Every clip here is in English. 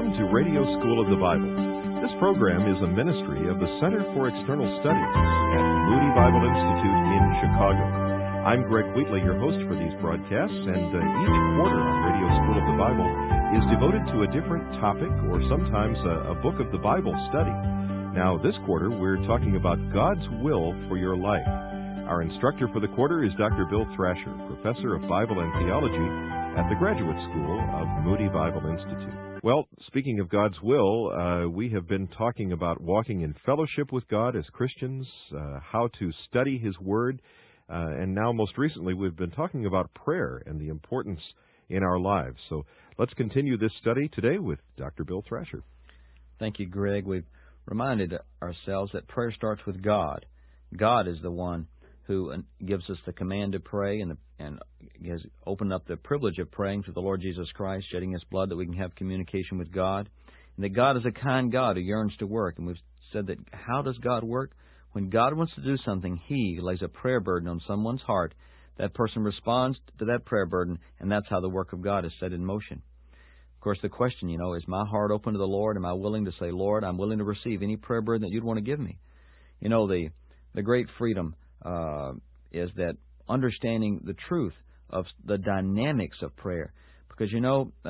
Welcome to Radio School of the Bible. This program is a ministry of the Center for External Studies at Moody Bible Institute in Chicago. I'm Greg Wheatley, your host for these broadcasts, and each quarter on Radio School of the Bible is devoted to a different topic or sometimes a book of the Bible study. Now, this quarter, we're talking about God's will for your life. Our instructor for the quarter is Dr. Bill Thrasher, professor of Bible and Theology at the Graduate School of Moody Bible Institute. Well, speaking of God's will, we have been talking about walking in fellowship with God as Christians, how to study His Word, and now most recently we've been talking about prayer and the importance in our lives. So let's continue this study today with Dr. Bill Thrasher. Thank you, Greg. We've reminded ourselves that prayer starts with God. God is the one who gives us the command to pray and has opened up the privilege of praying through the Lord Jesus Christ, shedding His blood that we can have communication with God. And that God is a kind God who yearns to work. And we've said that how does God work? When God wants to do something, He lays a prayer burden on someone's heart. That person responds to that prayer burden, and that's how the work of God is set in motion. Of course, the question, is my heart open to the Lord? Am I willing to say, Lord, I'm willing to receive any prayer burden that you'd want to give me? The great freedom is that understanding the truth of the dynamics of prayer. Because, I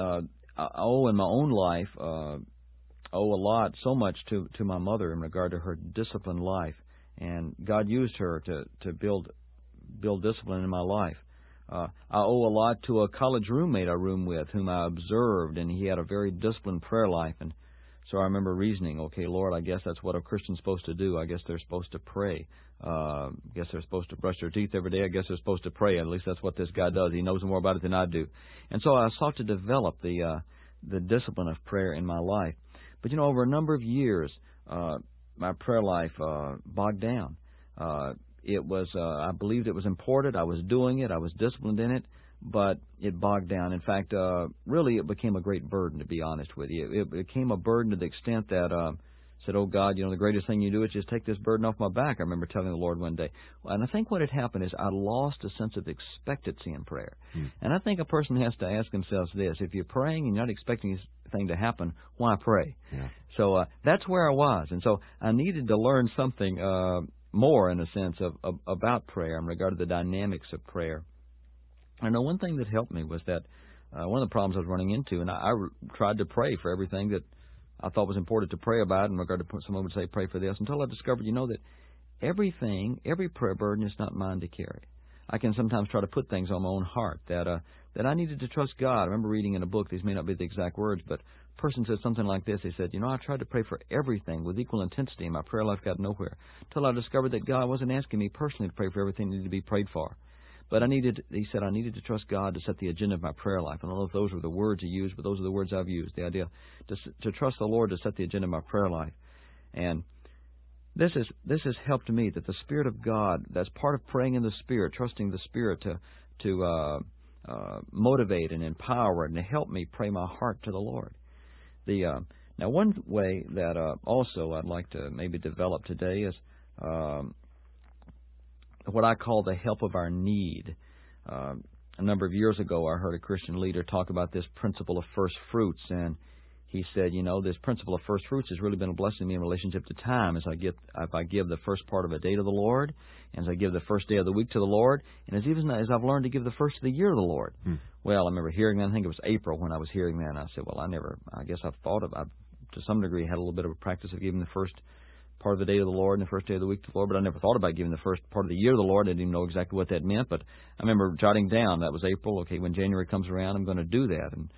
owe in my own life, owe a lot, so much to my mother in regard to her disciplined life. And God used her to build discipline in my life. I owe a lot to a college roommate I roomed with, whom I observed, and he had a very disciplined prayer life. And so I remember reasoning, okay, Lord, I guess that's what a Christian's supposed to do. I guess they're supposed to pray. I guess they're supposed to brush their teeth every day. I guess they're supposed to pray. At least that's what this guy does. He knows more about it than I do. And so I sought to develop the discipline of prayer in my life. But, over a number of years, my prayer life bogged down. It was, I believed it was important. I was doing it. I was disciplined in it. But it bogged down. In fact, really it became a great burden, to be honest with you. It became a burden to the extent that said, oh, God, the greatest thing you do is just take this burden off my back. I remember telling the Lord one day. And I think what had happened is I lost a sense of expectancy in prayer. And I think a person has to ask themselves this. If you're praying and you're not expecting anything to happen, why pray? Yeah. So that's where I was. And so I needed to learn something more, in a sense, about prayer in regard to the dynamics of prayer. I know one thing that helped me was that one of the problems I was running into, and I tried to pray for everything that I thought was important to pray about in regard to someone would say, pray for this, until I discovered, that every prayer burden is not mine to carry. I can sometimes try to put things on my own heart that I needed to trust God. I remember reading in a book, these may not be the exact words, but a person said something like this. He said, I tried to pray for everything with equal intensity, and my prayer life got nowhere, until I discovered that God wasn't asking me personally to pray for everything that needed to be prayed for. But he said, I needed to trust God to set the agenda of my prayer life. I don't know if those were the words he used, but those are the words I've used. The idea to trust the Lord to set the agenda of my prayer life. And this has helped me, that the Spirit of God, that's part of praying in the Spirit, trusting the Spirit to motivate and empower and to help me pray my heart to the Lord. Now, one way that also I'd like to maybe develop today is what I call the help of our need. A number of years ago, I heard a Christian leader talk about this principle of first fruits, and he said, this principle of first fruits has really been a blessing to me in relationship to time, if I give the first part of a day to the Lord, and as I give the first day of the week to the Lord, and as I've learned to give the first of the year to the Lord. Well, I remember hearing that. I think it was April when I was hearing that, and I said, well, I guess I've to some degree had a little bit of a practice of giving the first part of the day to the Lord and the first day of the week to the Lord, but I never thought about giving the first part of the year to the Lord. I didn't even know exactly what that meant, but I remember jotting down, that was April, okay, when January comes around, I'm going to do that. And,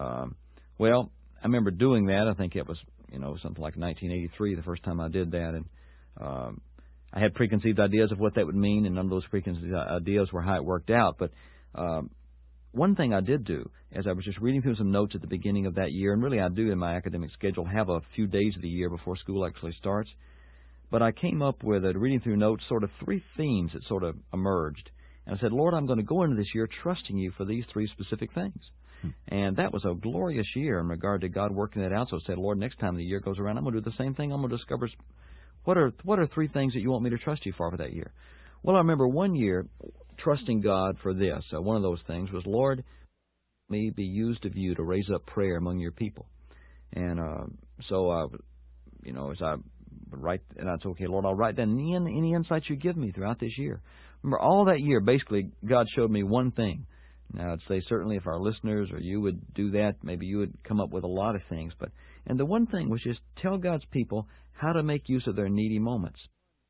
I remember doing that. I think it was, something like 1983, the first time I did that, and I had preconceived ideas of what that would mean, and none of those preconceived ideas were how it worked out, but one thing I did do, as I was just reading through some notes at the beginning of that year, and really I do in my academic schedule have a few days of the year before school actually starts, but I came up with, reading through notes, sort of three themes that sort of emerged. And I said, Lord, I'm going to go into this year trusting you for these three specific things. And that was a glorious year in regard to God working it out. So I said, Lord, next time the year goes around, I'm going to do the same thing. I'm going to discover what are three things that you want me to trust you for that year. Well, I remember one year trusting God for this. One of those things was, Lord, may be used of you to raise up prayer among your people. And so, as I write, and I said, okay, Lord, I'll write down any insights you give me throughout this year. Remember, all that year, basically, God showed me one thing. Now, I'd say certainly if our listeners or you would do that, maybe you would come up with a lot of things. And the one thing was just tell God's people how to make use of their needy moments.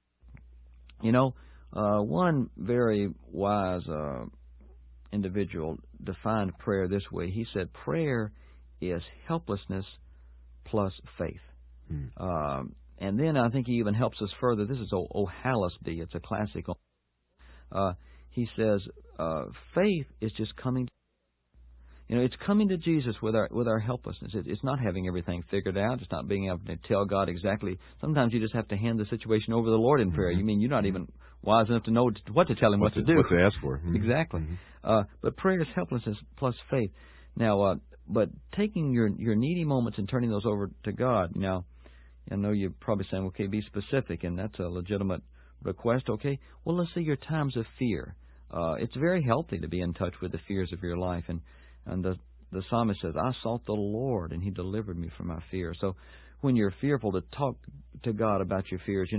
One very wise individual defined prayer this way. He said, prayer is helplessness plus faith. And then I think he even helps us further. This is O'Hallisby. It's a classic. He says, faith is just coming. It's coming to Jesus with our helplessness. It's not having everything figured out. It's not being able to tell God exactly. Sometimes you just have to hand the situation over to the Lord in prayer. You mean you're not even wise enough to know what to tell Him what to do. What to ask for. Exactly. But prayer is helplessness plus faith. Now, but taking your needy moments and turning those over to God. Now, I know you're probably saying, okay, be specific, and that's a legitimate request. Okay, well, let's see your times of fear. It's very healthy to be in touch with the fears of your life, and the psalmist says, I sought the Lord, and He delivered me from my fear. So when you're fearful, to talk to God about your fears.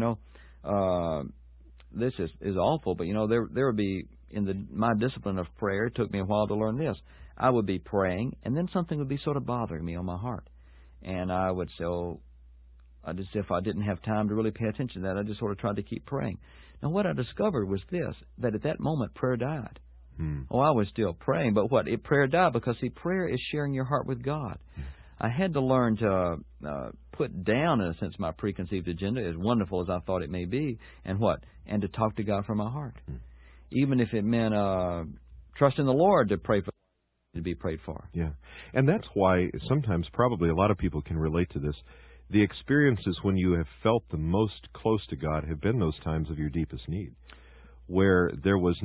This is awful, but there would be my discipline of prayer. It took me a while to learn this. I would be praying, and then something would be sort of bothering me on my heart, and I would say, just if I didn't have time to really pay attention to that, I just sort of tried to keep praying. Now, what I discovered was this: that at that moment, prayer died. I was still praying, but prayer died because, prayer is sharing your heart with God. I had to learn to put down, in a sense, my preconceived agenda, as wonderful as I thought it may be, and to talk to God from my heart. Even if it meant trusting the Lord to pray for, to be prayed for. Yeah. And that's why sometimes probably a lot of people can relate to this. The experiences when you have felt the most close to God have been those times of your deepest need, where there was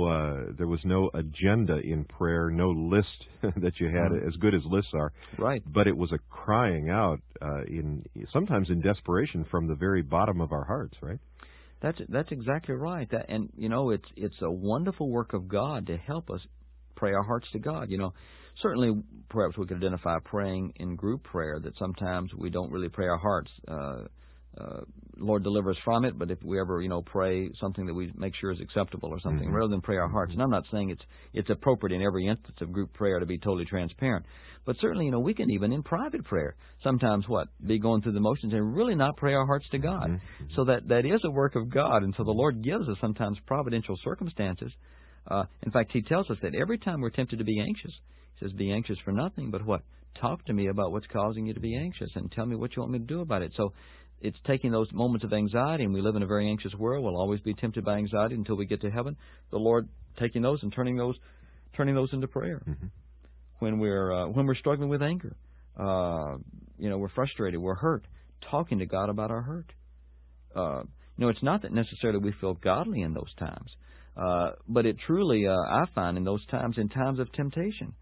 no agenda in prayer, no list that you had, as good as lists are. Right. But it was a crying out, sometimes in desperation from the very bottom of our hearts, right? That's exactly right. It's a wonderful work of God to help us pray our hearts to God. Certainly, perhaps we could identify praying in group prayer that sometimes we don't really pray our hearts. Lord, deliver us from it. But if we ever, pray something that we make sure is acceptable or something, rather than pray our hearts. And I'm not saying it's appropriate in every instance of group prayer to be totally transparent. But certainly, we can even in private prayer sometimes be going through the motions and really not pray our hearts to God. So that is a work of God. And so the Lord gives us sometimes providential circumstances. In fact, He tells us that every time we're tempted to be anxious, He says, be anxious for nothing, but talk to me about what's causing you to be anxious and tell me what you want me to do about it. So it's taking those moments of anxiety, and we live in a very anxious world. We'll always be tempted by anxiety until we get to heaven. The Lord taking those and turning those into prayer. When we're struggling with anger, we're frustrated, we're hurt, talking to God about our hurt. It's not that necessarily we feel godly in those times, but it truly, I find in those times, in times of temptation,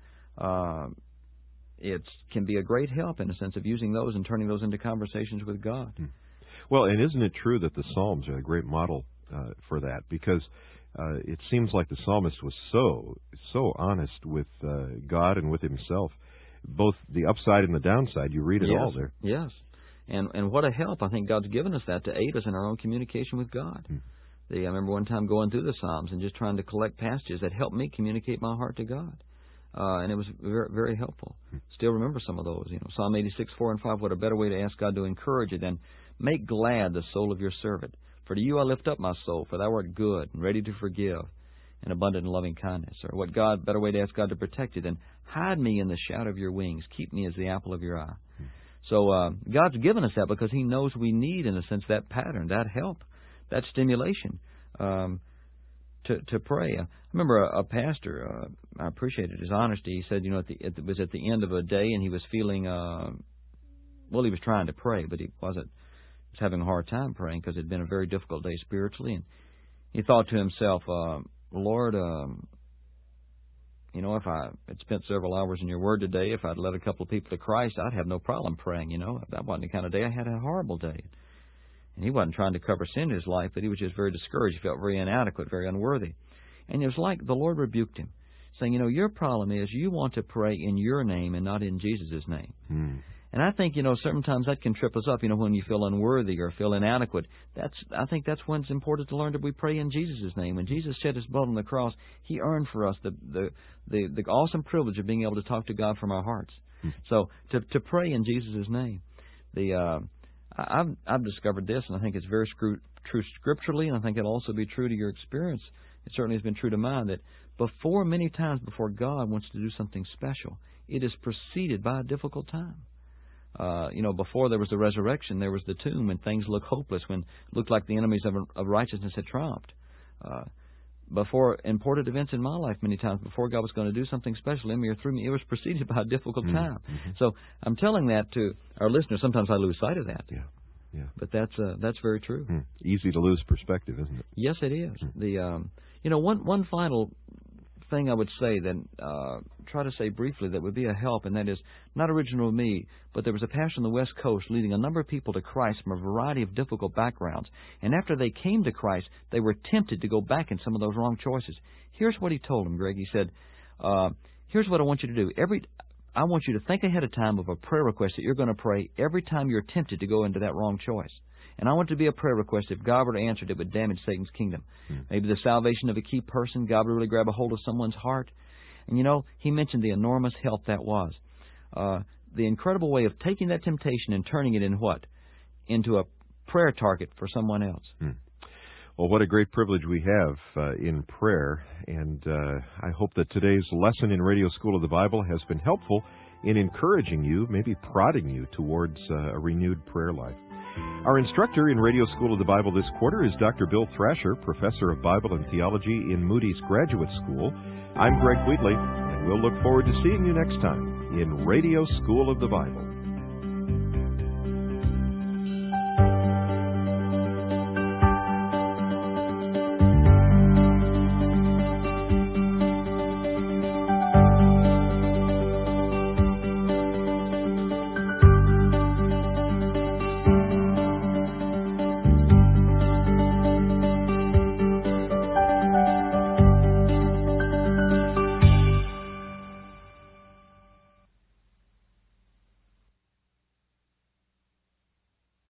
it can be a great help in a sense of using those and turning those into conversations with God. Well, and isn't it true that the Psalms are a great model for that? Because it seems like the psalmist was so honest with God and with himself, both the upside and the downside. You read it all there. Yes. And what a help. I think God's given us that to aid us in our own communication with God. I remember one time going through the Psalms and just trying to collect passages that helped me communicate my heart to God. And it was very, very helpful. Still remember some of those. Psalm 86, 4 and 5, what a better way to ask God to encourage you than make glad the soul of your servant. For to you I lift up my soul, for thou art good and ready to forgive and abundant in loving kindness. Or better way to ask God to protect you than hide me in the shadow of your wings. Keep me as the apple of your eye. So God's given us that because He knows we need, in a sense, that pattern, that help, that stimulation to pray. I remember a pastor, I appreciated his honesty. He said, it was at the end of a day and he was feeling, he was trying to pray, but he was having a hard time praying because it had been a very difficult day spiritually. And he thought to himself, Lord, if I had spent several hours in your Word today, if I'd led a couple of people to Christ, I'd have no problem praying. That wasn't the kind of day I had. A horrible day. And he wasn't trying to cover sin in his life, but he was just very discouraged. He felt very inadequate, very unworthy. And it was like the Lord rebuked him, saying, your problem is you want to pray in your name and not in Jesus' name. And I think, sometimes that can trip us up, when you feel unworthy or feel inadequate. I think that's when it's important to learn that we pray in Jesus' name. When Jesus shed His blood on the cross, He earned for us the awesome privilege of being able to talk to God from our hearts. So to pray in Jesus' name. I've discovered this, and I think it's very true scripturally, and I think it'll also be true to your experience. It certainly has been true to mine that many times before God wants to do something special, it is preceded by a difficult time. Before there was the resurrection, there was the tomb, when things looked hopeless, when it looked like the enemies of righteousness had triumphed. Before important events in my life, many times before God was going to do something special in me or through me, it was preceded by a difficult time. So I'm telling that to our listeners. Sometimes I lose sight of that. Yeah. But that's very true. Easy to lose perspective, isn't it? Yes, it is. One final thing I would say, then try to say briefly, that would be a help, and that is not original to me, but there was a pastor on the West Coast leading a number of people to Christ from a variety of difficult backgrounds. And after they came to Christ, they were tempted to go back in some of those wrong choices. Here's what he told them, Greg. He said, here's what I want you to do. I want you to think ahead of time of a prayer request that you're going to pray every time you're tempted to go into that wrong choice. And I want it to be a prayer request. If God were to answer it, it would damage Satan's kingdom. Maybe the salvation of a key person, God would really grab a hold of someone's heart. And he mentioned the enormous help that was. The incredible way of taking that temptation and turning it into a prayer target for someone else. Well, what a great privilege we have in prayer. And I hope that today's lesson in Radio School of the Bible has been helpful in encouraging you, maybe prodding you towards a renewed prayer life. Our instructor in Radio School of the Bible this quarter is Dr. Bill Thrasher, Professor of Bible and Theology in Moody's Graduate School. I'm Greg Wheatley, and we'll look forward to seeing you next time in Radio School of the Bible.